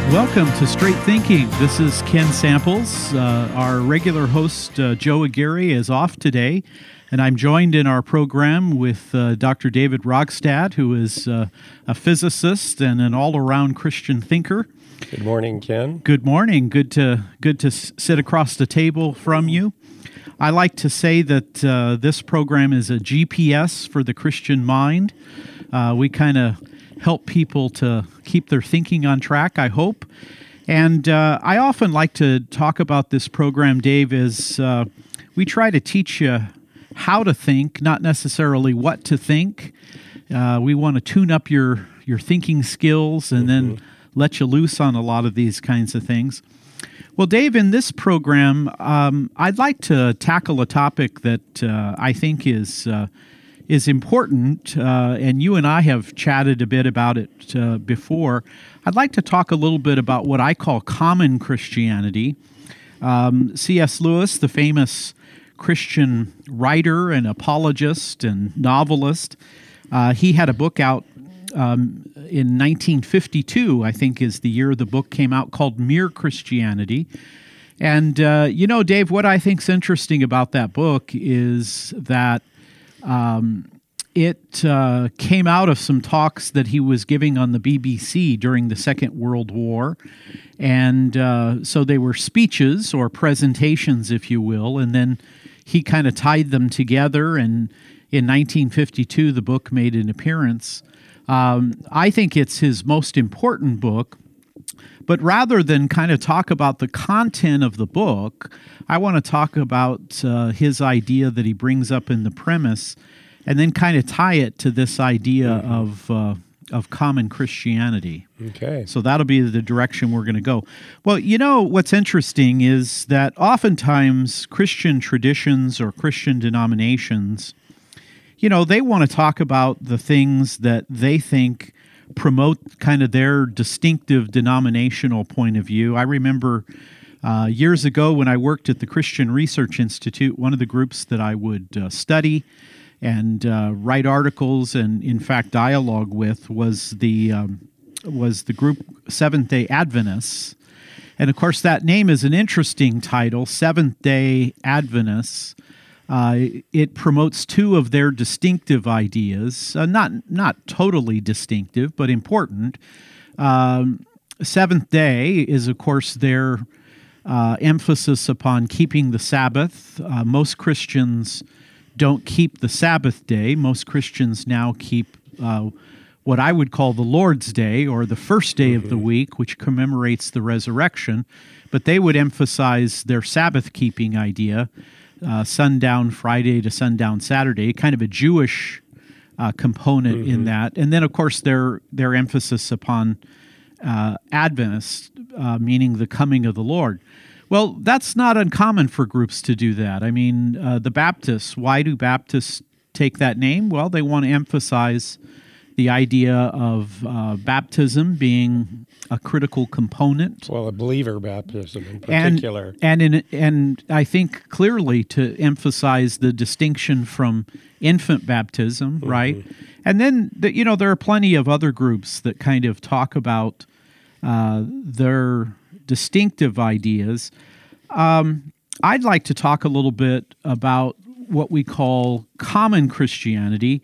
Welcome to Straight Thinking. This is Ken Samples. Our regular host, Joe Aguirre, is off today, and I'm joined in our program with Dr. David Rogstad, who is a physicist and an all-around Christian thinker. Good morning, Ken. Good morning. Good to sit across the table from you. I like to say that this program is a GPS for the Christian mind. We kind of help people to keep their thinking on track, I hope. And I often like to talk about this program, Dave, is we try to teach you how to think, not necessarily what to think. We want to tune up your thinking skills and then let you loose on a lot of these kinds of things. Well, Dave, in this program, I'd like to tackle a topic that I think is important, and you and I have chatted a bit about it before. I'd like to talk a little bit about what I call common Christianity. C.S. Lewis, the famous Christian writer and apologist and novelist, he had a book out in 1952, I think is the year the book came out, called Mere Christianity. And, Dave, what I think's interesting about that book is that it came out of some talks that he was giving on the BBC during the Second World War. And so they were speeches or presentations, if you will, and then he kind of tied them together. And in 1952, the book made an appearance. I think it's his most important book. But rather than kind of talk about the content of the book, I want to talk about his idea that he brings up in the premise, and then kind of tie it to this idea of common Christianity. Okay. So that'll be the direction we're going to go. Well, what's interesting is that oftentimes Christian traditions or Christian denominations, they want to talk about the things that they think promote kind of their distinctive denominational point of view. I remember years ago when I worked at the Christian Research Institute, one of the groups that I would study and write articles and, in fact, dialogue with was the group Seventh-day Adventists. And, of course, that name is an interesting title, Seventh-day Adventists. It promotes two of their distinctive ideas, not totally distinctive, but important. Seventh day is, of course, their emphasis upon keeping the Sabbath. Most Christians don't keep the Sabbath day. Most Christians now keep what I would call the Lord's Day, or the first day of the week, which commemorates the resurrection. But they would emphasize their Sabbath-keeping idea, sundown Friday to sundown Saturday, kind of a Jewish component in that. And then, of course, their emphasis upon Adventist, meaning the coming of the Lord. Well, that's not uncommon for groups to do that. I mean, the Baptists, why do Baptists take that name? Well, they want to emphasize the idea of baptism being a critical component. Well, a believer baptism in particular. And I think clearly to emphasize the distinction from infant baptism, right? And then, there are plenty of other groups that kind of talk about their distinctive ideas. I'd like to talk a little bit about what we call common Christianity.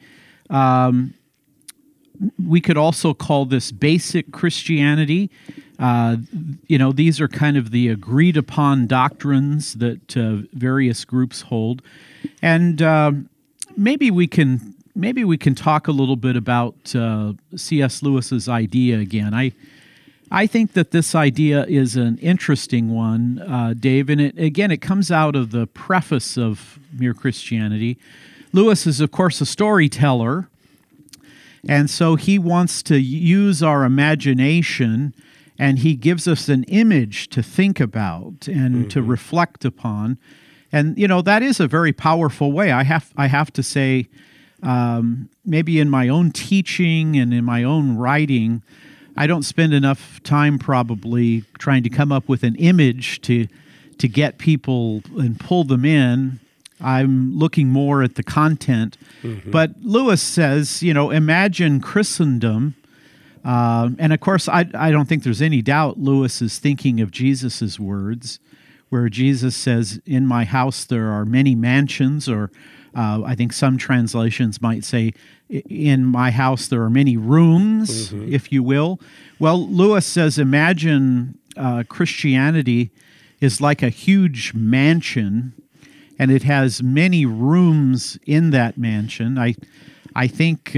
We could also call this basic Christianity. These are kind of the agreed upon doctrines that various groups hold. And maybe we can talk a little bit about C.S. Lewis's idea again. I think that this idea is an interesting one, Dave, and it comes out of the preface of Mere Christianity. Lewis is, of course, a storyteller, and so he wants to use our imagination, and he gives us an image to think about and to reflect upon. And, that is a very powerful way. I have to say, maybe in my own teaching and in my own writing, I don't spend enough time probably trying to come up with an image to get people and pull them in. I'm looking more at the content. But Lewis says, imagine Christendom And of course, I don't think there's any doubt Lewis is thinking of Jesus's words, where Jesus says, "In my house there are many mansions," or I think some translations might say, "In my house there are many rooms," if you will. Well, Lewis says, imagine Christianity is like a huge mansion, and it has many rooms in that mansion. I think,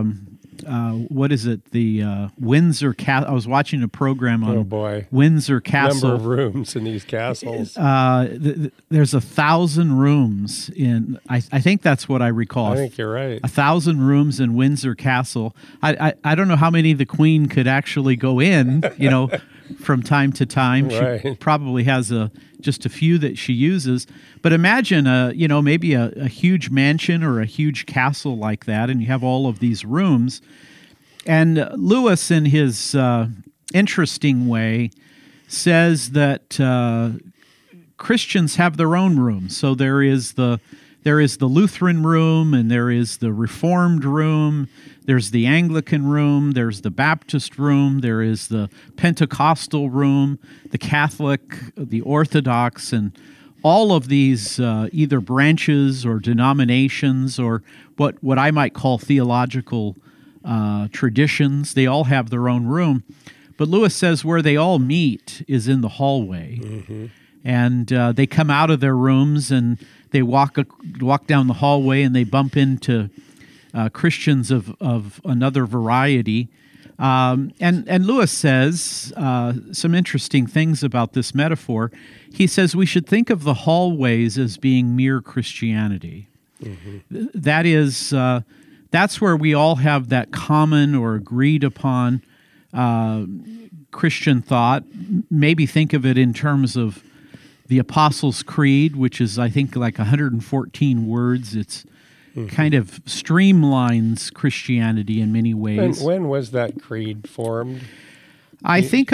what is it? The Windsor Castle. I was watching a program on Windsor Castle. Number of rooms in these castles. There's 1,000 rooms in. I think that's what I recall. I think you're right. 1,000 rooms in Windsor Castle. I don't know how many the Queen could actually go in. From time to time. Right. She probably has just a few that she uses. But imagine, maybe a huge mansion or a huge castle like that, and you have all of these rooms. And Lewis, in his interesting way, says that Christians have their own rooms. So there is the Lutheran room, and there is the Reformed room, there's the Anglican room, there's the Baptist room, there is the Pentecostal room, the Catholic, the Orthodox, and all of these either branches or denominations or what I might call theological traditions. They all have their own room. But Lewis says where they all meet is in the hallway. Mm-hmm. And they come out of their rooms and they walk down the hallway and they bump into Christians of another variety. And Lewis says some interesting things about this metaphor. He says we should think of the hallways as being mere Christianity. Mm-hmm. That is, that's where we all have that common or agreed upon Christian thought. Maybe think of it in terms of the Apostles' Creed, which is, I think, like 114 words. It's kind of streamlines Christianity in many ways. When was that creed formed? I think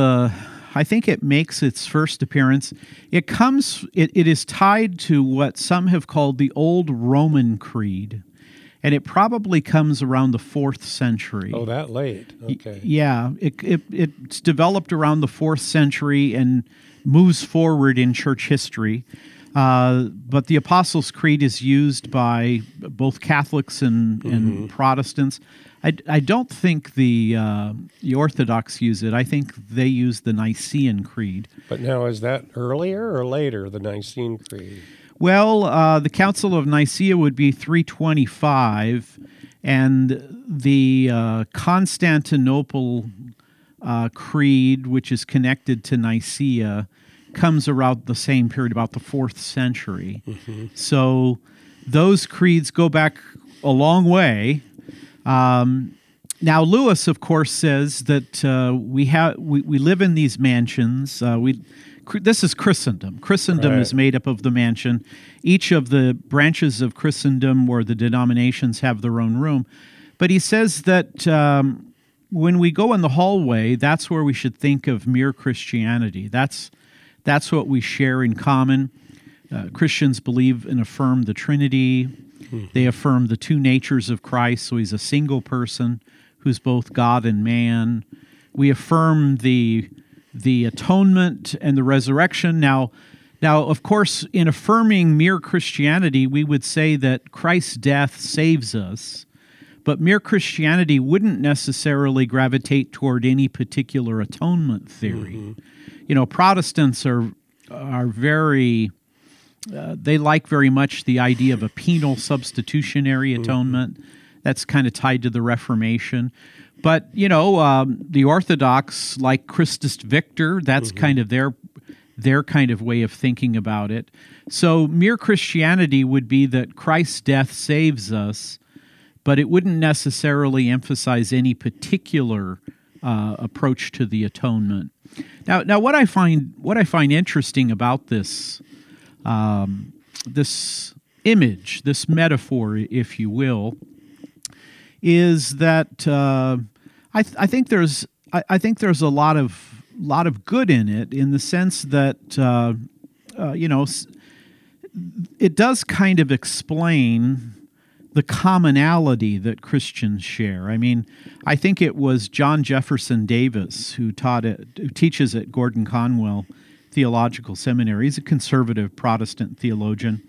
it makes its first appearance. It is tied to what some have called the Old Roman Creed, and it probably comes around the 4th century. Oh, that late. Okay. Yeah, it's developed around the 4th century and moves forward in church history. But the Apostles' Creed is used by both Catholics and Protestants. I don't think the Orthodox use it. I think they use the Nicene Creed. But now, is that earlier or later, the Nicene Creed? Well, the Council of Nicaea would be 325, and the Constantinople Creed, which is connected to Nicaea, comes around the same period, about the 4th century. Mm-hmm. So those creeds go back a long way. Now, Lewis, of course, says that we live in these mansions. This is Christendom. Christendom is made up of the mansion. Each of the branches of Christendom or the denominations have their own room. But he says that when we go in the hallway, that's where we should think of mere Christianity. That's what we share in common. Christians believe and affirm the Trinity. Mm-hmm. They affirm the two natures of Christ, so he's a single person who's both God and man. We affirm the atonement and the resurrection. Now, of course, in affirming mere Christianity, we would say that Christ's death saves us, but mere Christianity wouldn't necessarily gravitate toward any particular atonement theory. Mm-hmm. Protestants are very, they like very much the idea of a penal substitutionary atonement. Mm-hmm. That's kind of tied to the Reformation. But, the Orthodox like Christus Victor, that's kind of their kind of way of thinking about it. So mere Christianity would be that Christ's death saves us, but it wouldn't necessarily emphasize any particular approach to the atonement. Now, what I find interesting about this this image, this metaphor, if you will, is that I think there's a lot of good in it, in the sense that it does kind of explain the commonality that Christians share. I mean, I think it was John Jefferson Davis who teaches at Gordon Conwell Theological Seminary. He's a conservative Protestant theologian.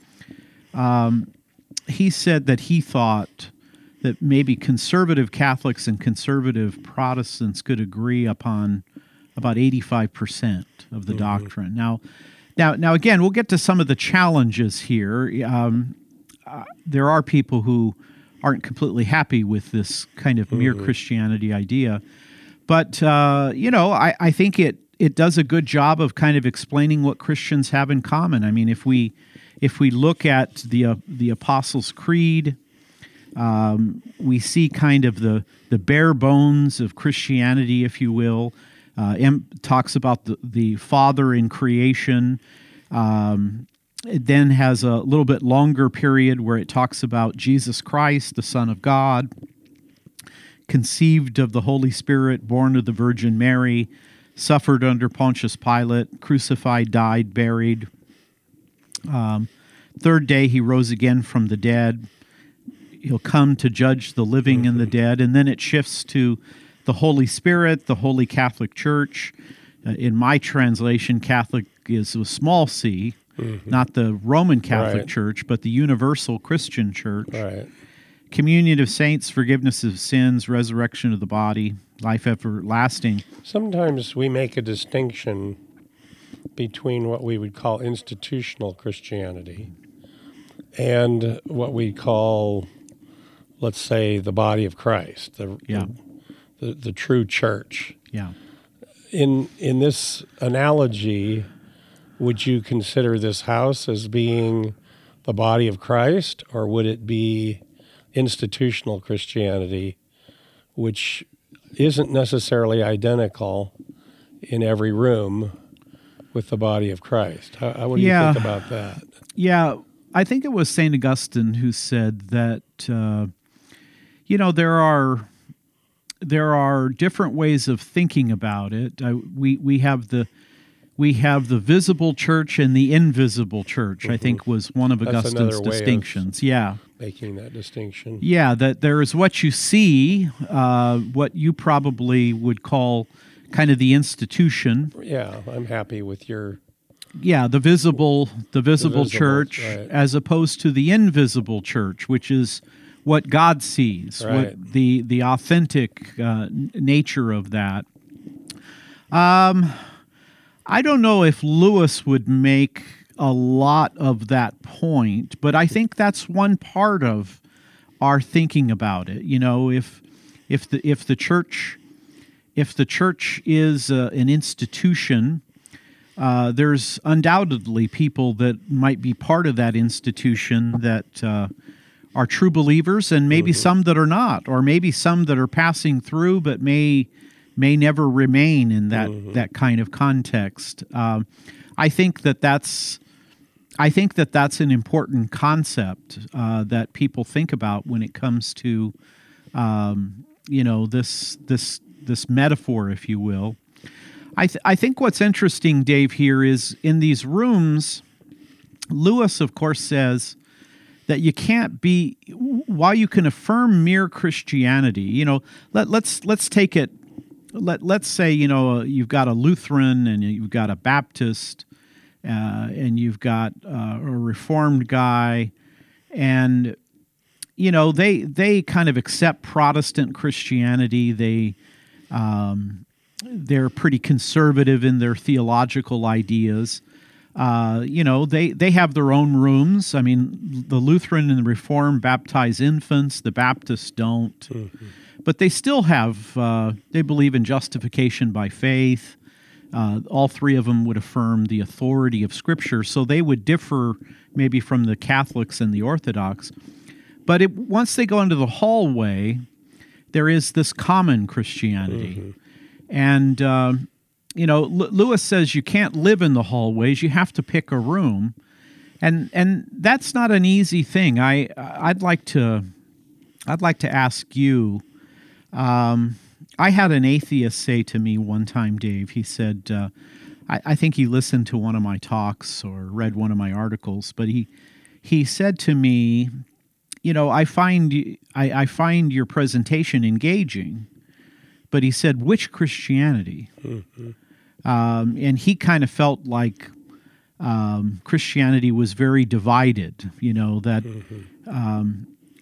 He said that he thought that maybe conservative Catholics and conservative Protestants could agree upon about 85% of the doctrine. Now, again, we'll get to some of the challenges here. There are people who aren't completely happy with this kind of mere Christianity idea. But, I think it does a good job of kind of explaining what Christians have in common. I mean, if we look at the Apostles' Creed, we see kind of the bare bones of Christianity, if you will. Talks about the Father in creation. It then has a little bit longer period where it talks about Jesus Christ, the Son of God, conceived of the Holy Spirit, born of the Virgin Mary, suffered under Pontius Pilate, crucified, died, buried. Third day he rose again from the dead. He'll come to judge the living and the dead. And then it shifts to the Holy Spirit, the Holy Catholic Church. In my translation, Catholic is a small c, not the Roman Catholic Church, but the universal Christian Church. Right. Communion of saints, forgiveness of sins, resurrection of the body, life everlasting. Sometimes we make a distinction between what we would call institutional Christianity and what we call, let's say, the body of Christ, the true church. Yeah. In this analogy, would you consider this house as being the body of Christ, or would it be institutional Christianity, which isn't necessarily identical in every room with the body of Christ? What do you think about that? Yeah, I think it was St. Augustine who said that, there are different ways of thinking about it. We have the visible church and the invisible church, I think was one of Augustine's distinctions. Making that distinction. Yeah, that there is what you see, what you probably would call kind of the institution. Yeah, I'm happy with your... Yeah, the visible church, right, as opposed to the invisible church, which is what God sees, right, what the authentic nature of that. I don't know if Lewis would make a lot of that point, but I think that's one part of our thinking about it. You know, if the church is an institution, there's undoubtedly people that might be part of that institution that are true believers, and maybe some that are not, or maybe some that are passing through but may never remain in that kind of context. I think that's an important concept that people think about when it comes to this metaphor, if you will. I think what's interesting, Dave, here is in these rooms, Lewis, of course, says that you can't be, while you can affirm mere Christianity, let's take it, let's say, you've got a Lutheran and you've got a Baptist and you've got a Reformed guy, and, they kind of accept Protestant Christianity. They're pretty conservative in their theological ideas. They have their own rooms. I mean, the Lutheran and the Reformed baptize infants. The Baptists don't. But they still have, they believe in justification by faith. All three of them would affirm the authority of Scripture. So they would differ maybe from the Catholics and the Orthodox. But once they go into the hallway, there is this common Christianity. And, Lewis says you can't live in the hallways. You have to pick a room. And that's not an easy thing. I'd like to ask you, I had an atheist say to me one time, Dave, he said, I think he listened to one of my talks or read one of my articles, but he said to me, I find your presentation engaging, but he said, which Christianity? Mm-hmm. And he kind of felt like Christianity was very divided, that Mm-hmm.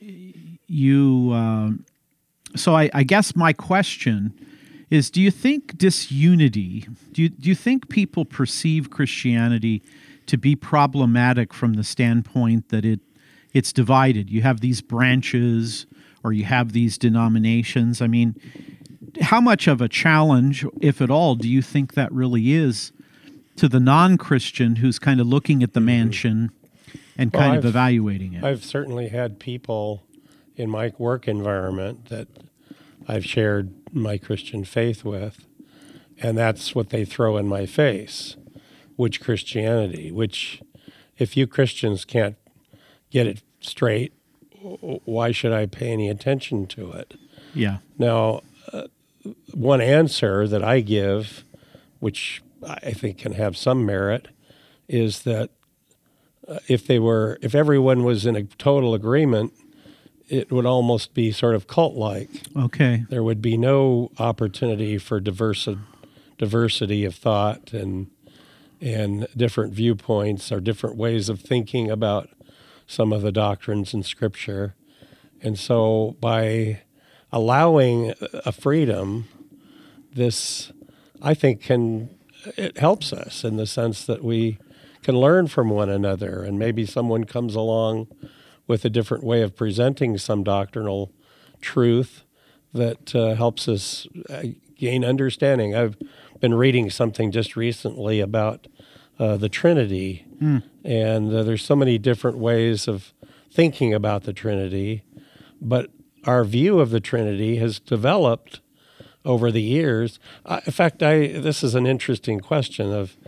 So I guess my question is, do you think disunity, do you think people perceive Christianity to be problematic from the standpoint that it's divided? You have these branches or you have these denominations. I mean, how much of a challenge, if at all, do you think that really is to the non-Christian who's kind of looking at the mansion and kind of evaluating it? I've certainly had people in my work environment that I've shared my Christian faith with, and that's what they throw in my face. Which Christianity? Which, if you Christians can't get it straight, why should I pay any attention to it? Yeah. Now, one answer that I give, which I think can have some merit, is that if everyone was in a total agreement, it would almost be sort of cult-like. Okay. There would be no opportunity for diversity of thought and different viewpoints or different ways of thinking about some of the doctrines in Scripture. And so by allowing a freedom, this, I think, it helps us in the sense that we can learn from one another, and maybe someone comes along with a different way of presenting some doctrinal truth that helps us gain understanding. I've been reading something just recently about the Trinity, and there's so many different ways of thinking about the Trinity, but our view of the Trinity has developed over the years. In fact, this is an interesting question of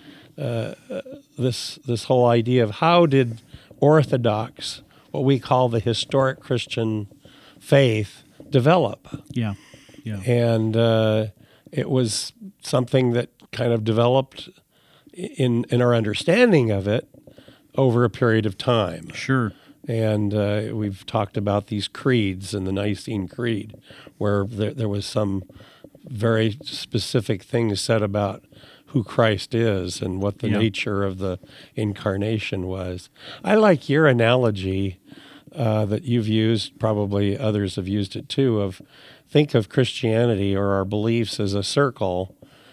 this whole idea of how did Orthodox, what we call the historic Christian faith, develop? Yeah, yeah. And it was something that kind of developed in our understanding of it over a period of time. Sure. And we've talked about these creeds and the Nicene Creed, where there was some very specific things said about who Christ is and what the nature of the incarnation was. I like your analogy that you've used, probably others have used it too, of think of Christianity or our beliefs as a circle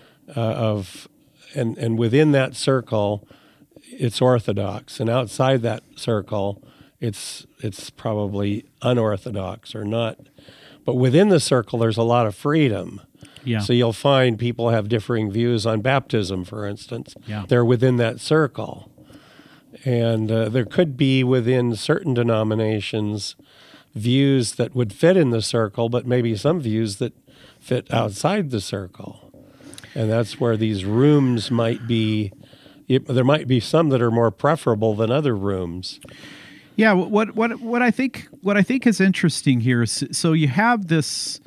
and within that circle, it's orthodox, and outside that circle, it's probably unorthodox or not. But within the circle, there's a lot of freedom. Yeah. So you'll find people have differing views on baptism, for instance. Yeah. They're within that circle. And there could be within certain denominations views that would fit in the circle, but maybe some views that fit outside the circle. And that's where these rooms might be. There might be some that are more preferable than other rooms. Yeah, what I think is interesting here is, so you have this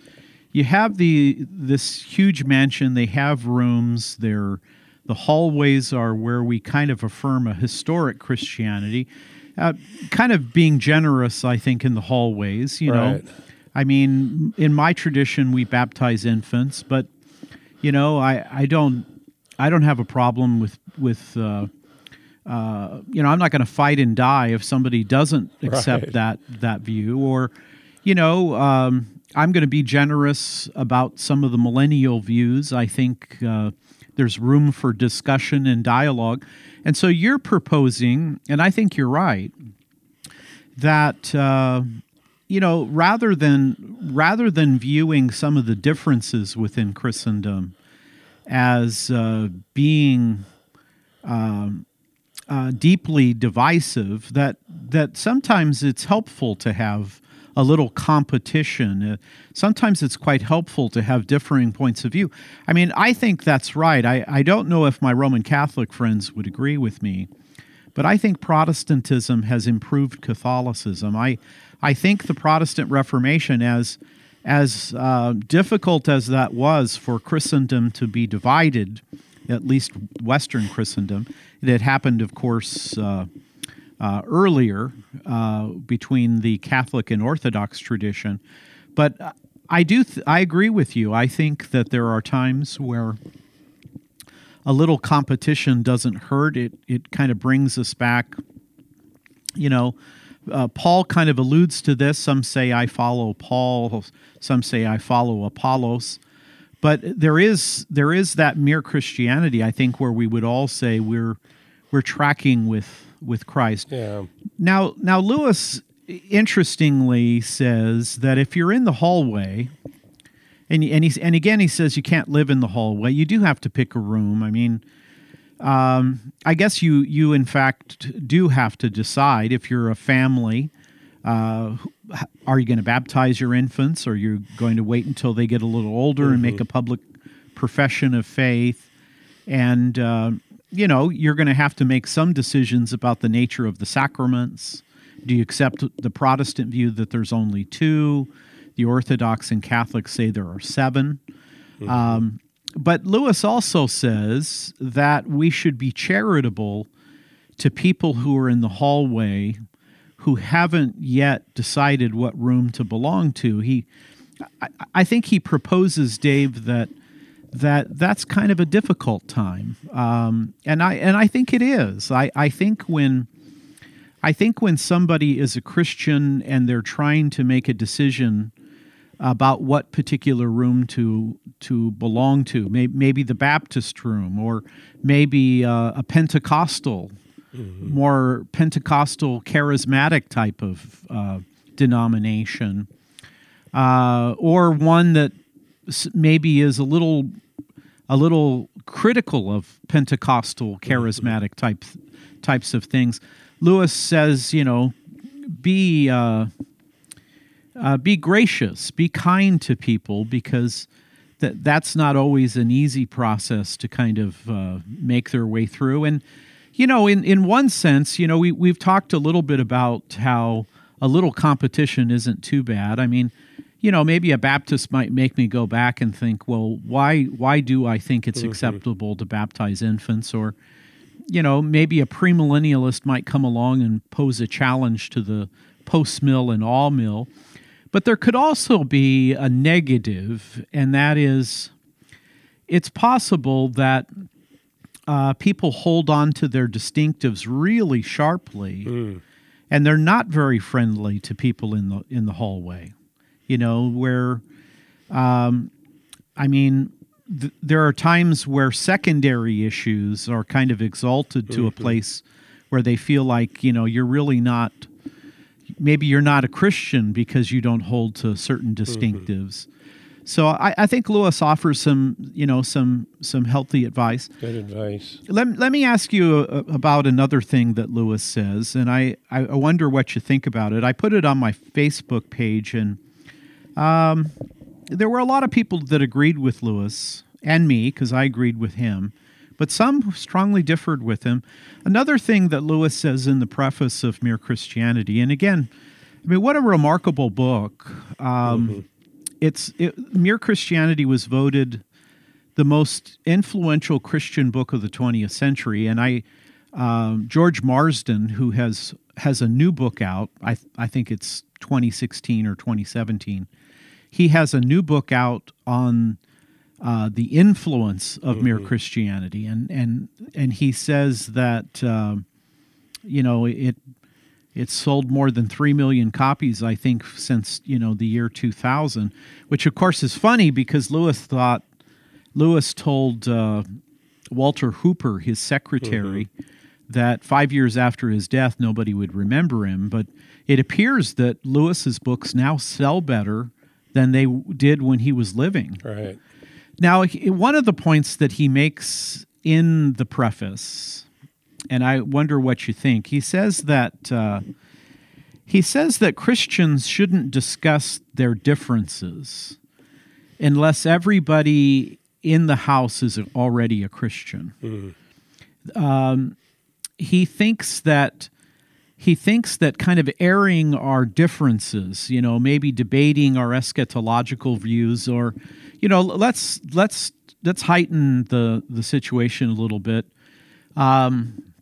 huge mansion. They have rooms. The hallways are where we kind of affirm a historic Christianity, kind of being generous, I think, in the hallways. You know, I mean, in my tradition, we baptize infants, but I don't have a problem with I'm not going to fight and die if somebody doesn't accept that view, or I'm going to be generous about some of the millennial views. I think there's room for discussion and dialogue. And so you're proposing, and I think you're right, that rather than viewing some of the differences within Christendom as being deeply divisive, that sometimes it's helpful to have a little competition. Sometimes it's quite helpful to have differing points of view. I mean, I think that's right. I don't know if my Roman Catholic friends would agree with me, but I think Protestantism has improved Catholicism. I think the Protestant Reformation, as difficult as that was for Christendom to be divided, at least Western Christendom, it had happened, of course, earlier between the Catholic and Orthodox tradition. But I agree with you. I think that there are times where a little competition doesn't hurt. It kind of brings us back. Paul kind of alludes to this. Some say I follow Paul. Some say I follow Apollos. But there is that mere Christianity, I think, where we would all say we're tracking with Christ. Yeah. Now Lewis interestingly says that if you're in the hallway, and again he says you can't live in the hallway. You do have to pick a room. I mean, I guess you in fact do have to decide if you're a family. Are you going to baptize your infants? Or are you going to wait until they get a little older and make a public profession of faith? And you're going to have to make some decisions about the nature of the sacraments. Do you accept the Protestant view that there's only 2? The Orthodox and Catholics say there are 7. But Lewis also says that we should be charitable to people who are in the hallway who haven't yet decided what room to belong to. I think he proposes, Dave, that's kind of a difficult time, and I think it is. I think when somebody is a Christian and they're trying to make a decision about what particular room to belong to, maybe the Baptist room, or maybe a Pentecostal, more Pentecostal charismatic type of denomination, or one that maybe is a little critical of Pentecostal charismatic types of things. Lewis says, be gracious, be kind to people, because that's not always an easy process to kind of make their way through. And in one sense, we've talked a little bit about how a little competition isn't too bad. I mean, maybe a Baptist might make me go back and think, well, why do I think it's acceptable to baptize infants? Or, maybe a premillennialist might come along and pose a challenge to the post-mill and all-mill. But there could also be a negative, and that is it's possible that people hold on to their distinctives really sharply, and they're not very friendly to people in the hallway. Where, there are times where secondary issues are kind of exalted to a place where they feel like, you're really not, maybe you're not a Christian because you don't hold to certain distinctives. So I think Lewis offers some healthy advice. Good advice. Let me ask you about another thing that Lewis says, and I wonder what you think about it. I put it on my Facebook page, and there were a lot of people that agreed with Lewis and me, because I agreed with him, but some strongly differed with him. Another thing that Lewis says in the preface of Mere Christianity, and again, what a remarkable book. Mere Christianity was voted the most influential Christian book of the 20th century, and George Marsden, who has a new book out, I think it's 2016 or 2017, he has a new book out on the influence of Mere Christianity, and he says that it's sold more than 3 million copies, I think, since the year 2000, which of course is funny because Lewis told Walter Hooper, his secretary, that 5 years after his death nobody would remember him. But it appears that Lewis's books now sell better than they did when he was living. Right. Now, one of the points that he makes in the preface, and I wonder what you think, he says that Christians shouldn't discuss their differences unless everybody in the house is already a Christian. He thinks that kind of airing our differences, maybe debating our eschatological views, or let's heighten the situation a little bit.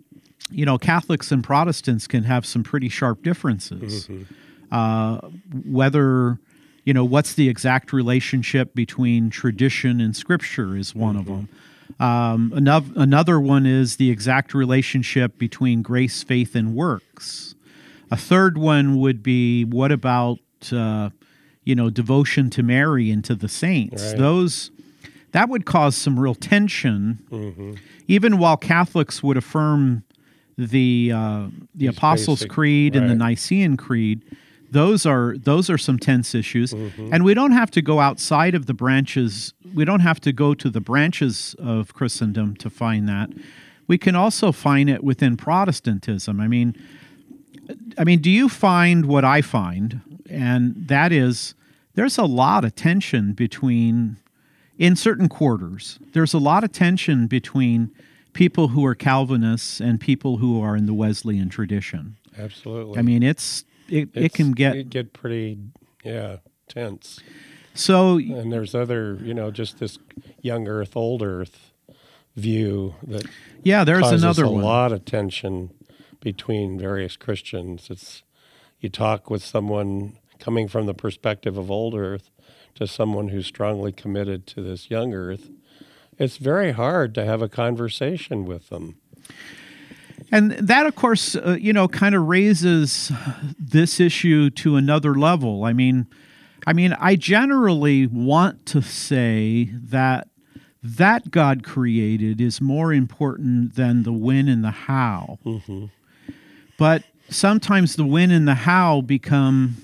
Catholics and Protestants can have some pretty sharp differences. Whether, what's the exact relationship between tradition and Scripture is one of them. Another one is the exact relationship between grace, faith, and works. A third one would be, what about, devotion to Mary and to the saints? Right. That would cause some real tension, even while Catholics would affirm the Apostles' Creed and the Nicene Creed. Those are some tense issues, and we don't have to go outside of the branches. We don't have to go to the branches of Christendom to find that. We can also find it within Protestantism. I mean, do you find what I find, and that is there's a lot of tension between, in certain quarters, there's a lot of tension between people who are Calvinists and people who are in the Wesleyan tradition. Absolutely. I mean, it can get pretty tense. So, and there's other, just this young earth, old earth view that there's causes another a one. lot of tension between various Christians. You talk with someone coming from the perspective of old earth to someone who's strongly committed to this young earth. It's very hard to have a conversation with them. And that, of course, kind of raises this issue to another level. I mean, I generally want to say that God created is more important than the when and the how. But sometimes the when and the how become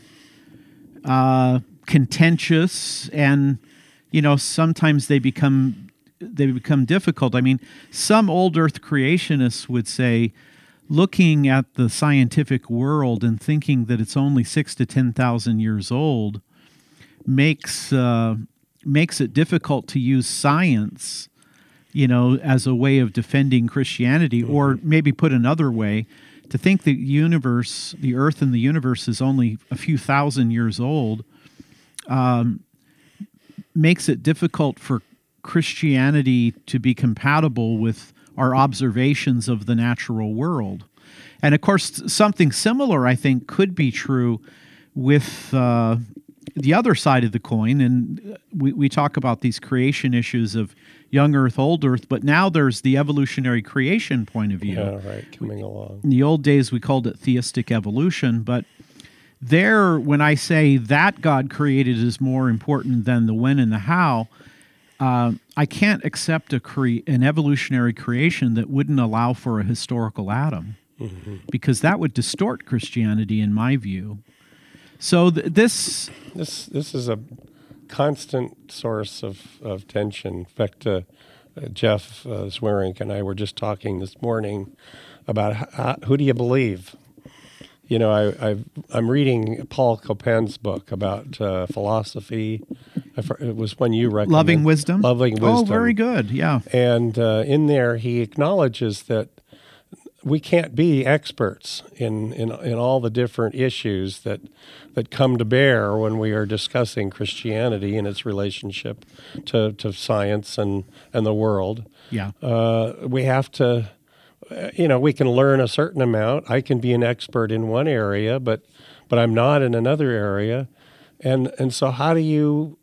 contentious, and sometimes they become difficult. I mean, some old earth creationists would say, looking at the scientific world and thinking that it's only 6,000 to 10,000 years old makes it difficult to use science, as a way of defending Christianity, or maybe put another way, to think the universe, the earth and the universe is only a few thousand years old, makes it difficult for Christianity to be compatible with our observations of the natural world. And of course, something similar, I think, could be true with the other side of the coin. And we talk about these creation issues of young earth, old earth, but now there's the evolutionary creation point of view. Yeah, right, coming along. In the old days, we called it theistic evolution, but there, when I say that God created is more important than the when and the how, I can't accept an evolutionary creation that wouldn't allow for a historical Adam, because that would distort Christianity, in my view. So this is a constant source of tension. In fact, Jeff Swearink and I were just talking this morning about who do you believe. I'm reading Paul Copan's book about philosophy. It was one you recommended. Loving Wisdom? Loving Wisdom. Oh, very good, yeah. And in there, he acknowledges that we can't be experts in all the different issues that come to bear when we are discussing Christianity and its relationship to science and the world. Yeah. We have to... we can learn a certain amount. I can be an expert in one area, but I'm not in another area. And so how do you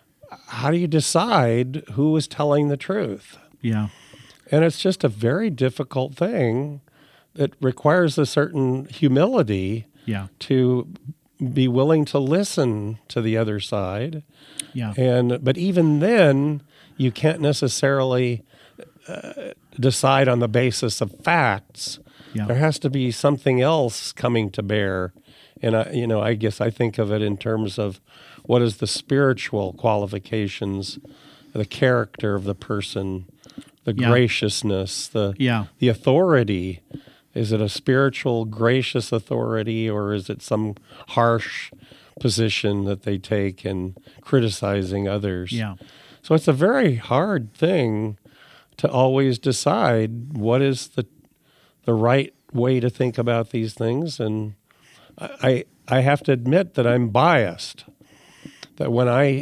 decide who is telling the truth? Yeah. And it's just a very difficult thing that requires a certain humility to be willing to listen to the other side. Yeah. But even then, you can't necessarily decide on the basis of facts. Yeah. There has to be something else coming to bear. And I guess I think of it in terms of what is the spiritual qualifications, the character of the person, the graciousness, the authority. Is it a spiritual, gracious authority, or is it some harsh position that they take in criticizing others? Yeah. So it's a very hard thing to always decide what is the right way to think about these things. And I have to admit that I'm biased. That when I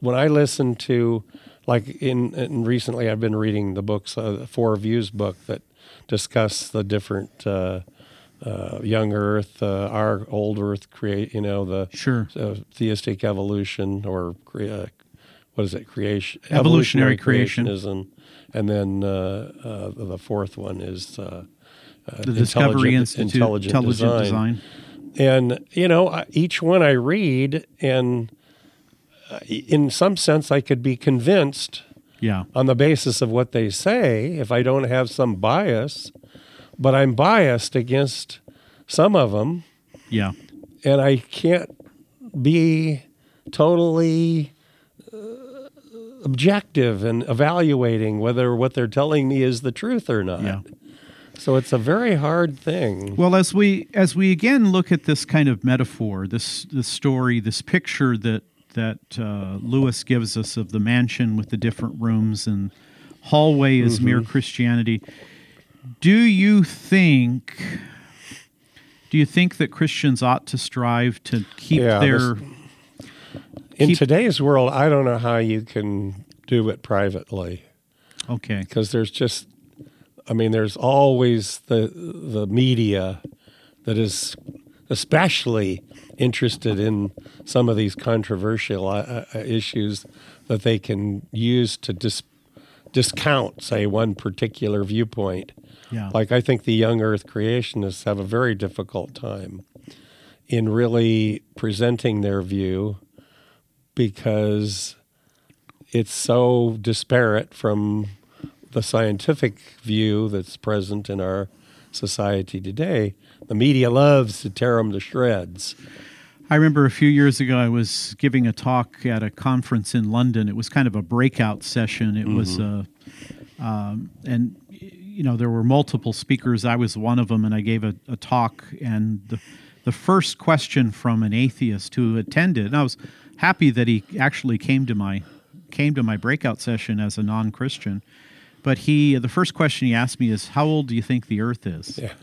listen to, like in recently I've been reading the books, Four Views book that discuss the different young Earth, our old Earth, the Sure. Theistic evolution, or what is it? Creation, Evolutionary creation. creationism, and then the fourth one is The Discovery Institute, intelligent design. And each one I read, and in some sense, I could be convinced. Yeah. On the basis of what they say, if I don't have some bias, but I'm biased against some of them. Yeah. And I can't be totally objective in evaluating whether what they're telling me is the truth or not. Yeah. So it's a very hard thing. Well, as we again look at this kind of metaphor, this story, this picture that Lewis gives us of the mansion with the different rooms and hallway is mere Christianity. Do you think that Christians ought to strive to keep in today's world, I don't know how you can do it privately. Okay. Because there's always the media that is especially interested in some of these controversial issues that they can use to discount, say, one particular viewpoint. Yeah. Like, I think the young Earth creationists have a very difficult time in really presenting their view because it's so disparate from the scientific view that's present in our society today. The media loves to tear them to shreds. I remember a few years ago I was giving a talk at a conference in London. It was kind of a breakout session. It was, there were multiple speakers. I was one of them, and I gave a talk. And the first question from an atheist who attended, and I was happy that he actually came to my breakout session as a non-Christian. But the first question he asked me is, how old do you think the Earth is? Yeah.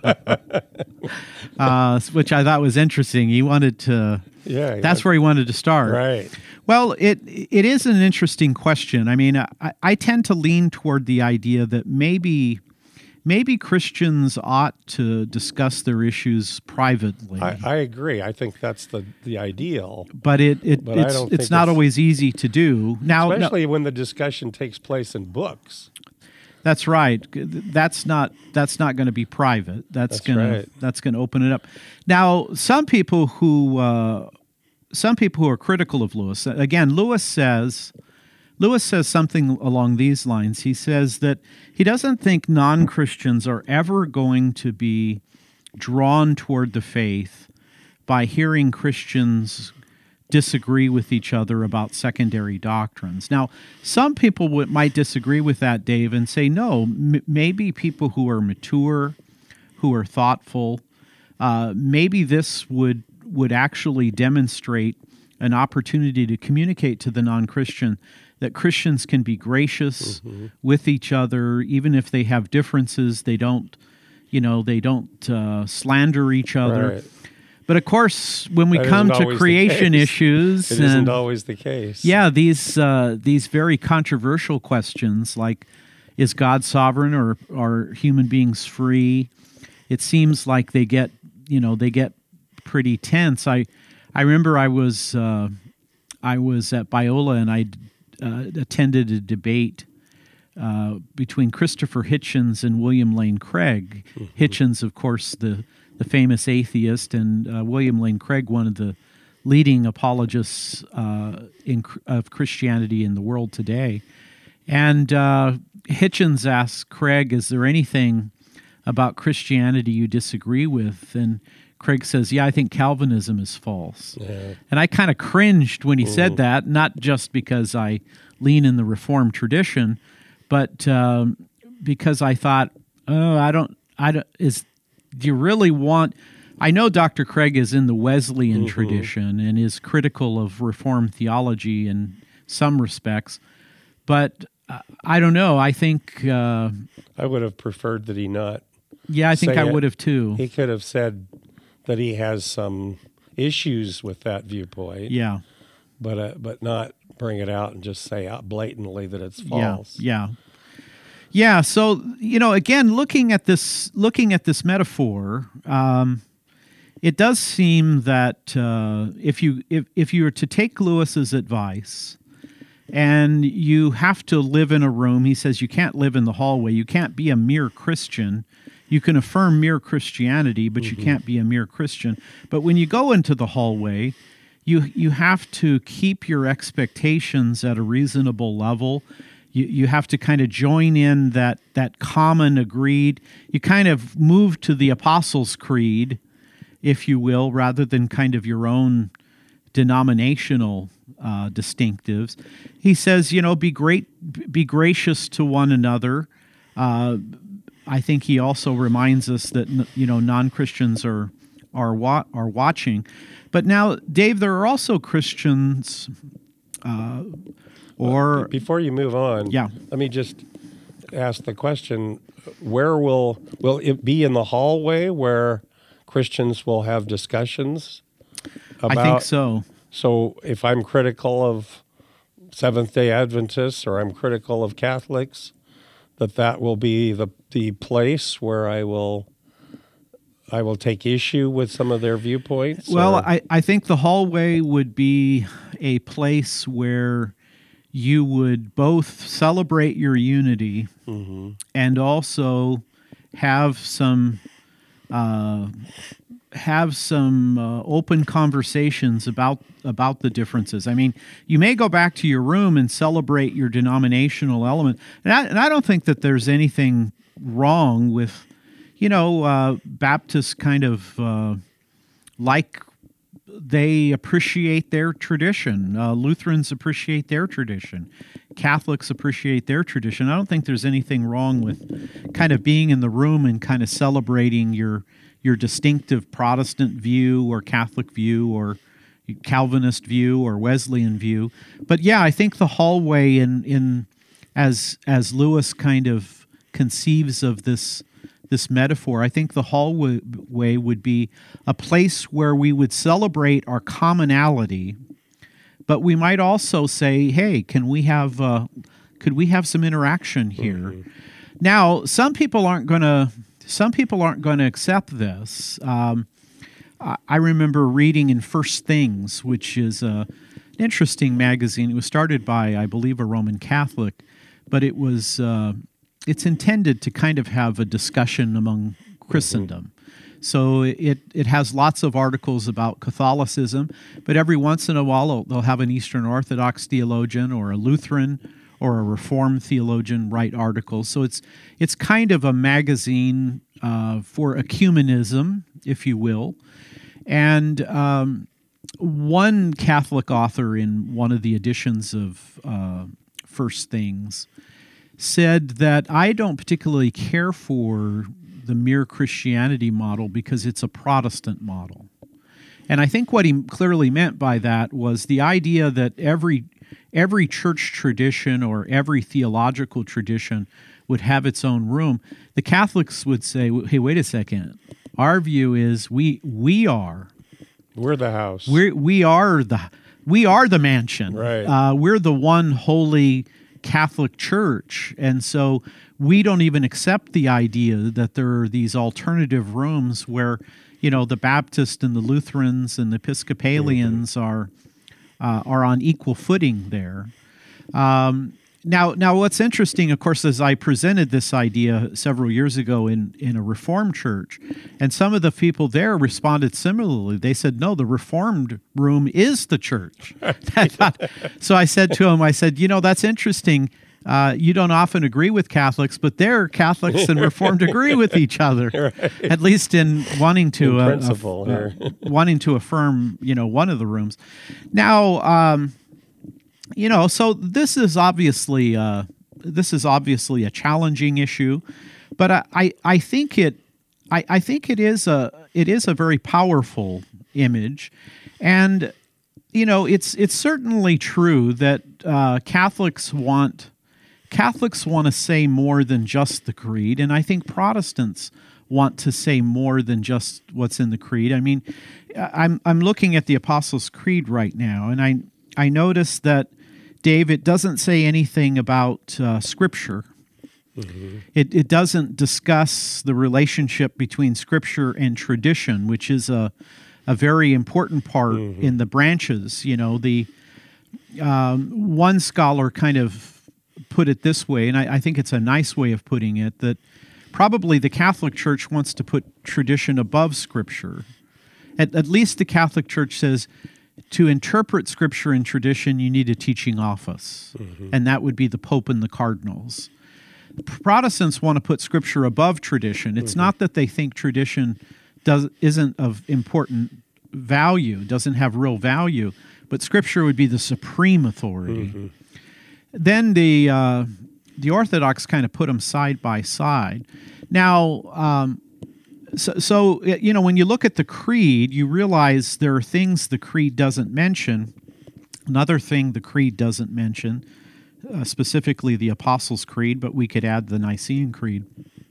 Which I thought was interesting. He wanted to, that's where he wanted to start. Right. Well, it is an interesting question. I mean, I tend to lean toward the idea that maybe Christians ought to discuss their issues privately. I agree. I think that's the ideal. But it's not always easy to do. Especially when the discussion takes place in books. That's right. That's not going to be private. That's going to open it up. Now, some people who are critical of Lewis. Again, Lewis says something along these lines. He says that he doesn't think non-Christians are ever going to be drawn toward the faith by hearing Christians disagree with each other about secondary doctrines. Now, some people might disagree with that, Dave, and say, no, maybe people who are mature, who are thoughtful, maybe this would actually demonstrate an opportunity to communicate to the non-Christian that Christians can be gracious with each other, even if they have differences. They don't slander each other. Right. But of course, when we come to creation issues, it isn't always the case. Yeah, these very controversial questions like, is God sovereign or are human beings free? It seems like they get pretty tense. I remember I was at Biola and I attended a debate between Christopher Hitchens and William Lane Craig. Hitchens, of course, the famous atheist, and William Lane Craig, one of the leading apologists of Christianity in the world today. And Hitchens asked Craig, is there anything about Christianity you disagree with? And Craig says, yeah, I think Calvinism is false. Yeah. And I kind of cringed when he said that, not just because I lean in the Reformed tradition, but because I thought, do you really want... I know Dr. Craig is in the Wesleyan tradition and is critical of Reformed theology in some respects, but I don't know. I think... I would have preferred that he not. Yeah, I think I would have too. He could have said that he has some issues with that viewpoint. Yeah. But not bring it out and just say out blatantly that it's false. Yeah. Yeah. So again, looking at this metaphor, it does seem that if you were to take Lewis's advice, and you have to live in a room, he says you can't live in the hallway. You can't be a mere Christian. You can affirm mere Christianity, but you can't be a mere Christian. But when you go into the hallway, you have to keep your expectations at a reasonable level. You have to kind of join in that common agreed. You kind of move to the Apostles' Creed, if you will, rather than kind of your own denominational distinctives. He says, be gracious to one another. I think he also reminds us that non-Christians are watching. But now, Dave, there are also Christians. Before you move on, let me just ask the question: where will it be in the hallway where Christians will have discussions about? I think so. So if I'm critical of Seventh-day Adventists or I'm critical of Catholics, that will be the place where I will take issue with some of their viewpoints? Well, I think the hallway would be a place where you would both celebrate your unity and also have some open conversations about the differences. I mean, you may go back to your room and celebrate your denominational element, and I don't think that there's anything wrong with, Baptists kind of like they appreciate their tradition. Lutherans appreciate their tradition. Catholics appreciate their tradition. I don't think there's anything wrong with kind of being in the room and kind of celebrating your distinctive Protestant view or Catholic view or Calvinist view or Wesleyan view. But yeah, I think the hallway as Lewis kind of conceives of this metaphor, I think the hallway would be a place where we would celebrate our commonality, but we might also say, hey, could we have some interaction here? Now, some people aren't going to accept this. I remember reading in First Things, which is an interesting magazine. It was started by, I believe, a Roman Catholic, but it's intended to kind of have a discussion among Christendom. So it has lots of articles about Catholicism, but every once in a while they'll have an Eastern Orthodox theologian or a Lutheran or a Reformed theologian write articles. So it's kind of a magazine for ecumenism, if you will. And one Catholic author in one of the editions of First Things said that I don't particularly care for the mere Christianity model because it's a Protestant model. And I think what he clearly meant by that was the idea that every church tradition or every theological tradition would have its own room. The Catholics would say, hey, wait a second. Our view is we're the house. We are the mansion. Right. We're the one holy Catholic Church, and so we don't even accept the idea that there are these alternative rooms where the Baptists and the Lutherans and the Episcopalians are on equal footing there. Now, what's interesting, of course, is I presented this idea several years ago in a Reformed church, and some of the people there responded similarly. They said, no, the Reformed room is the church. So I said to them, that's interesting. You don't often agree with Catholics, but there Catholics and Reformed agree with each other, right. At least in wanting to wanting to affirm, one of the rooms. Now, so this is obviously a challenging issue, but I think it is a very powerful image, and it's certainly true that Catholics want to say more than just the creed, and I think Protestants want to say more than just what's in the creed. I mean, I'm looking at the Apostles' Creed right now, and I noticed that, Dave, it doesn't say anything about Scripture. It doesn't discuss the relationship between Scripture and tradition, which is a very important part in the branches. You know, the one scholar kind of put it this way, and I think it's a nice way of putting it, that probably the Catholic Church wants to put tradition above Scripture. At least the Catholic Church says to interpret Scripture and tradition, you need a teaching office, and that would be the Pope and the cardinals. Protestants want to put Scripture above tradition. It's not that they think tradition isn't of important value, doesn't have real value, but Scripture would be the supreme authority. Then the Orthodox kind of put them side by side. Now, so you know, when you look at the Creed, you realize there are things the Creed doesn't mention. Another thing the Creed doesn't mention, specifically the Apostles' Creed, but we could add the Nicene Creed.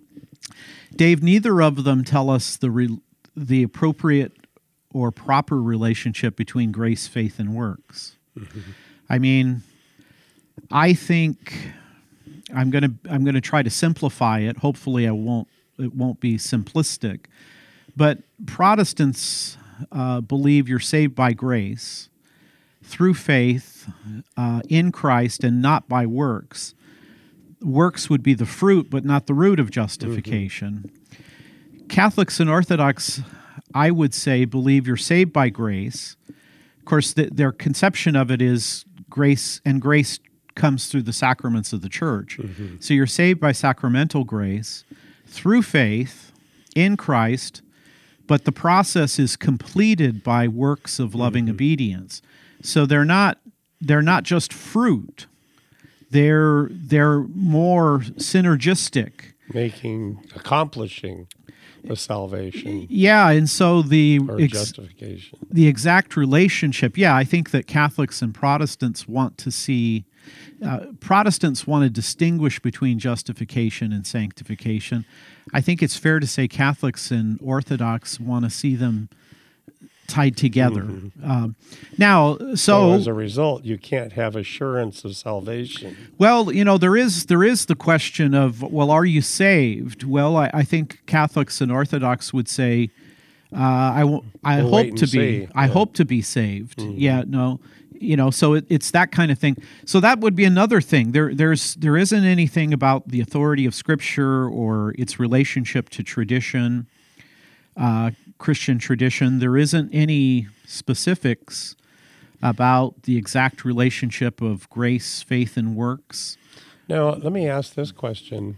Dave, neither of them tell us the appropriate or proper relationship between grace, faith, and works. I mean, I think I'm going to try to simplify it. Hopefully, it won't be simplistic. But Protestants believe you're saved by grace through faith in Christ and not by works. Works would be the fruit, but not the root of justification. Catholics and Orthodox, I would say, believe you're saved by grace. Of course, their conception of it is grace, and grace comes through the sacraments of the Church. So you're saved by sacramental grace through faith in Christ, but the process is completed by works of loving obedience. So they're not just fruit. They're more synergistic, accomplishing the salvation. Yeah, and so justification. The exact relationship. Yeah, I think that Catholics and Protestants want to see. Protestants want to distinguish between justification and sanctification. I think it's fair to say Catholics and Orthodox want to see them tied together. Now, so as a result, you can't have assurance of salvation. Well, you know, there is the question of, well, are you saved? Well, I think Catholics and Orthodox would say, I hope to be saved. Yeah, no. You know, so it's that kind of thing. So that would be another thing. There isn't anything about the authority of Scripture or its relationship to tradition, Christian tradition. There isn't any specifics about the exact relationship of grace, faith, and works. Now, let me ask this question.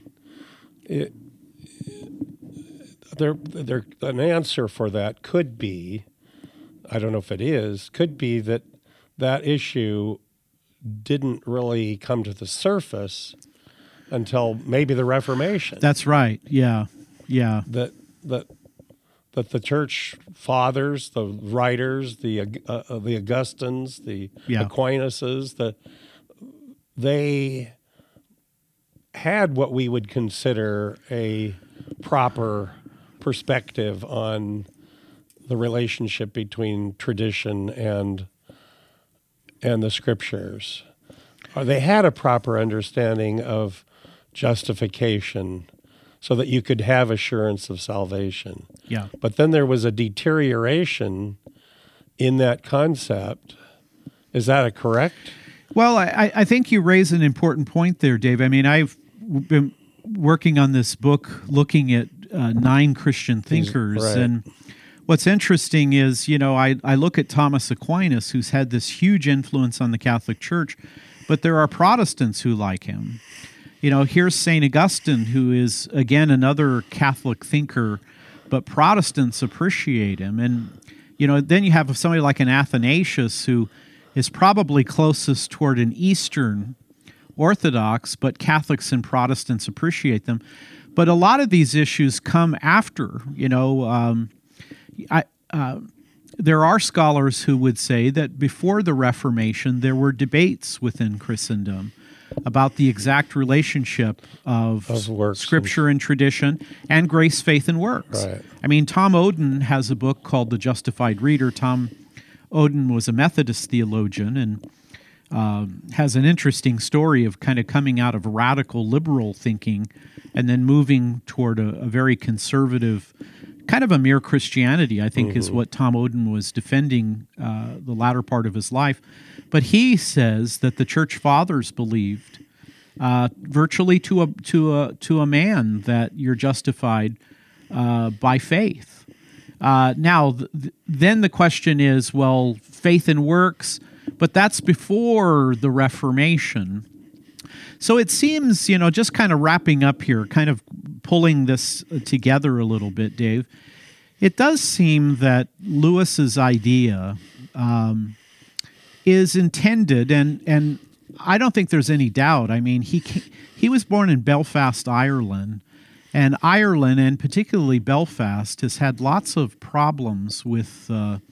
An answer for that could be, I don't know if it is, could be that issue didn't really come to the surface until maybe the Reformation. That's right. Yeah. That the church fathers, the writers, the Augustines, the Aquinas, they had what we would consider a proper perspective on the relationship between tradition and the Scriptures. They had a proper understanding of justification so that you could have assurance of salvation. Yeah. But then there was a deterioration in that concept. Is that correct? Well, I think you raise an important point there, Dave. I mean, I've been working on this book looking at 9 Christian thinkers, right. And what's interesting is, you know, I look at Thomas Aquinas, who's had this huge influence on the Catholic Church, but there are Protestants who like him. You know, here's St. Augustine, who is, again, another Catholic thinker, but Protestants appreciate him. And, you know, then you have somebody like an Athanasius, who is probably closest toward an Eastern Orthodox, but Catholics and Protestants appreciate them. But a lot of these issues come after, you know, there are scholars who would say that before the Reformation, there were debates within Christendom about the exact relationship of Scripture and tradition and grace, faith, and works. Right. I mean, Tom Oden has a book called The Justified Reader. Tom Oden was a Methodist theologian, and has an interesting story of kind of coming out of radical liberal thinking and then moving toward a very conservative, kind of a mere Christianity, I think, is what Tom Oden was defending the latter part of his life. But he says that the church fathers believed virtually to a man that you're justified by faith. Now, then the question is, well, faith and works, but that's before the Reformation. So it seems, just kind of wrapping up here, kind of pulling this together a little bit, Dave, it does seem that Lewis's idea is intended, and I don't think there's any doubt. I mean, he was born in Belfast, Ireland, and Ireland, and particularly Belfast, has had lots of problems with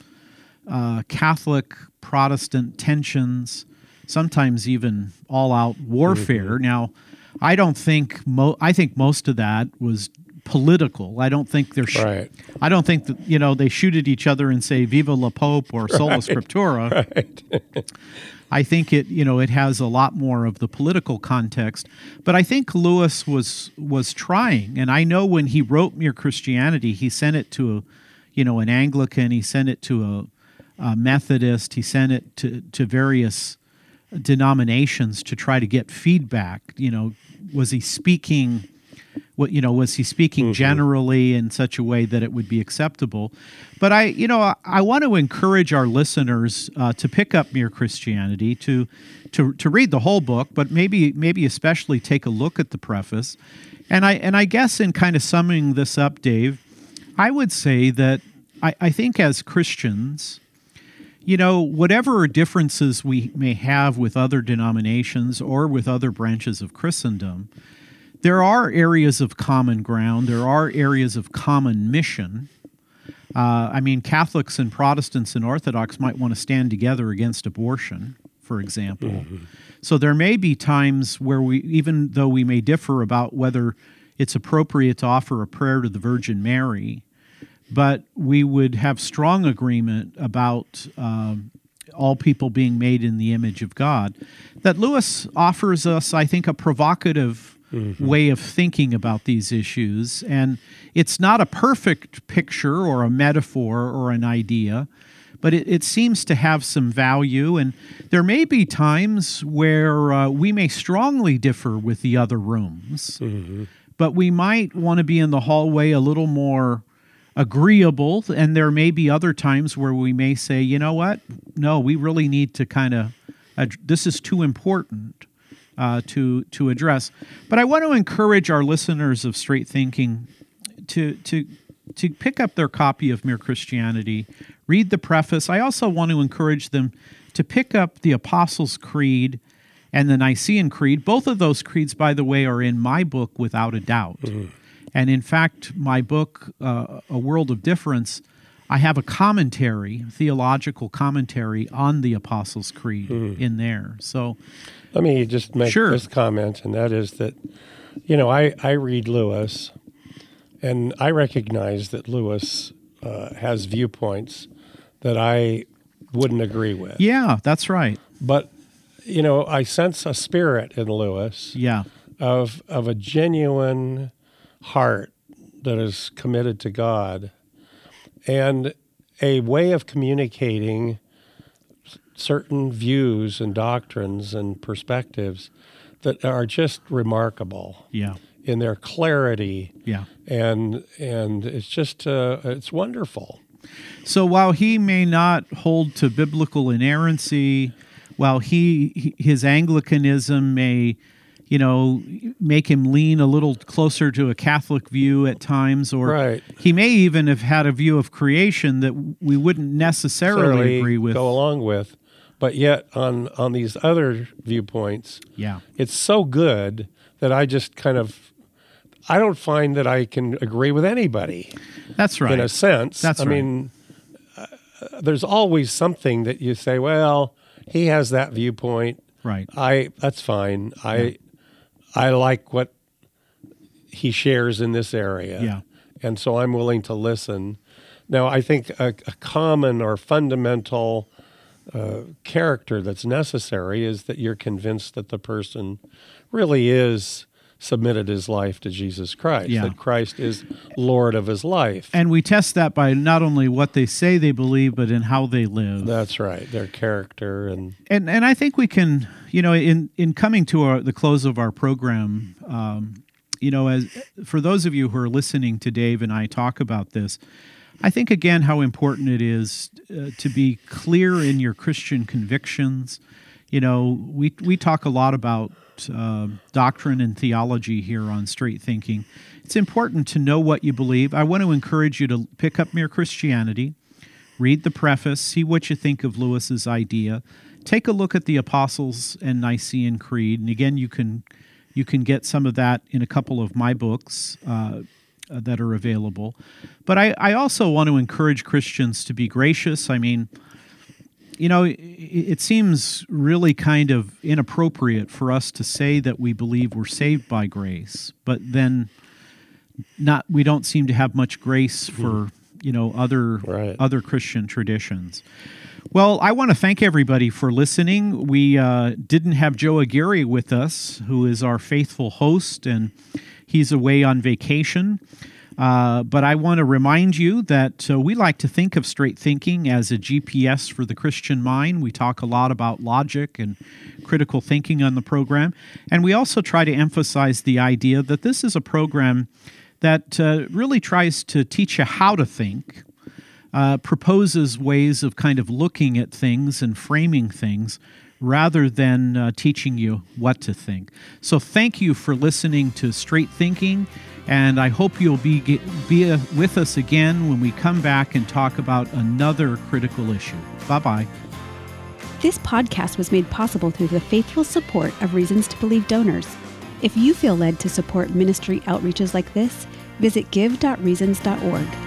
Catholic Protestant tensions, sometimes even all-out warfare. Now, I think most of that was political. I don't think they're right. I don't think that they shoot at each other and say "Viva la Pope" or "Sola Scriptura." Right. I think it has a lot more of the political context. But I think Lewis was trying, and I know when he wrote Mere Christianity, he sent it to an Anglican, he sent it to a Methodist, he sent it to various denominations to try to get feedback. Was he speaking? Was he speaking generally in such a way that it would be acceptable? But I want to encourage our listeners to pick up Mere Christianity, to read the whole book, but maybe especially take a look at the preface. And I guess in kind of summing this up, Dave, I would say that I think as Christians, whatever differences we may have with other denominations or with other branches of Christendom, there are areas of common ground. There are areas of common mission. Catholics and Protestants and Orthodox might want to stand together against abortion, for example. So there may be times where even though we may differ about whether it's appropriate to offer a prayer to the Virgin Mary, but we would have strong agreement about all people being made in the image of God. That Lewis offers us, I think, a provocative way of thinking about these issues. And it's not a perfect picture or a metaphor or an idea, but it seems to have some value. And there may be times where we may strongly differ with the other rooms, but we might want to be in the hallway a little more agreeable. And there may be other times where we may say, you know what? No, we really need to this is too important to address. But I want to encourage our listeners of Straight Thinking to pick up their copy of Mere Christianity, read the preface. I also want to encourage them to pick up the Apostles' Creed and the Nicene Creed. Both of those creeds, by the way, are in my book without a doubt. And in fact, my book, A World of Difference, I have a commentary, theological commentary on the Apostles' Creed in there. So let me just make this comment, and that is that, I read Lewis, and I recognize that Lewis has viewpoints that I wouldn't agree with. Yeah, that's right. But, I sense a spirit in Lewis of a genuine heart that is committed to God and a way of communicating certain views and doctrines and perspectives that are just remarkable in their clarity. And it's just, it's wonderful. So while he may not hold to biblical inerrancy, while his Anglicanism may, make him lean a little closer to a Catholic view at times, or he may even have had a view of creation that we wouldn't necessarily agree with. Go along with. But yet on these other viewpoints, it's so good that I just I don't find that I can agree with anybody. That's right. In a sense. That's right. I mean, there's always something that you say, well, he has that viewpoint. Right. That's fine. I like what he shares in this area. And so I'm willing to listen. Now, I think a common or fundamental character that's necessary is that you're convinced that the person really is submitted his life to Jesus Christ, that Christ is Lord of his life. And we test that by not only what they say they believe, but in how they live. That's right, their character. And I think we can, in coming to the close of our program, as for those of you who are listening to Dave and I talk about this, I think, again, how important it is to be clear in your Christian convictions. We talk a lot about doctrine and theology here on Straight Thinking. It's important to know what you believe. I want to encourage you to pick up Mere Christianity, read the preface, see what you think of Lewis's idea, take a look at the Apostles' and Nicene Creed. And again, you can get some of that in a couple of my books that are available. But I also want to encourage Christians to be gracious. I mean, it seems really kind of inappropriate for us to say that we believe we're saved by grace, but then we don't seem to have much grace for other Christian traditions. Well, I want to thank everybody for listening. We didn't have Joe Aguirre with us, who is our faithful host, and he's away on vacation. But I want to remind you that we like to think of Straight Thinking as a GPS for the Christian mind. We talk a lot about logic and critical thinking on the program. And we also try to emphasize the idea that this is a program that really tries to teach you how to think, proposes ways of kind of looking at things and framing things rather than teaching you what to think. So thank you for listening to Straight Thinking, and I hope you'll be with us again when we come back and talk about another critical issue. Bye-bye. This podcast was made possible through the faithful support of Reasons to Believe donors. If you feel led to support ministry outreaches like this, visit give.reasons.org.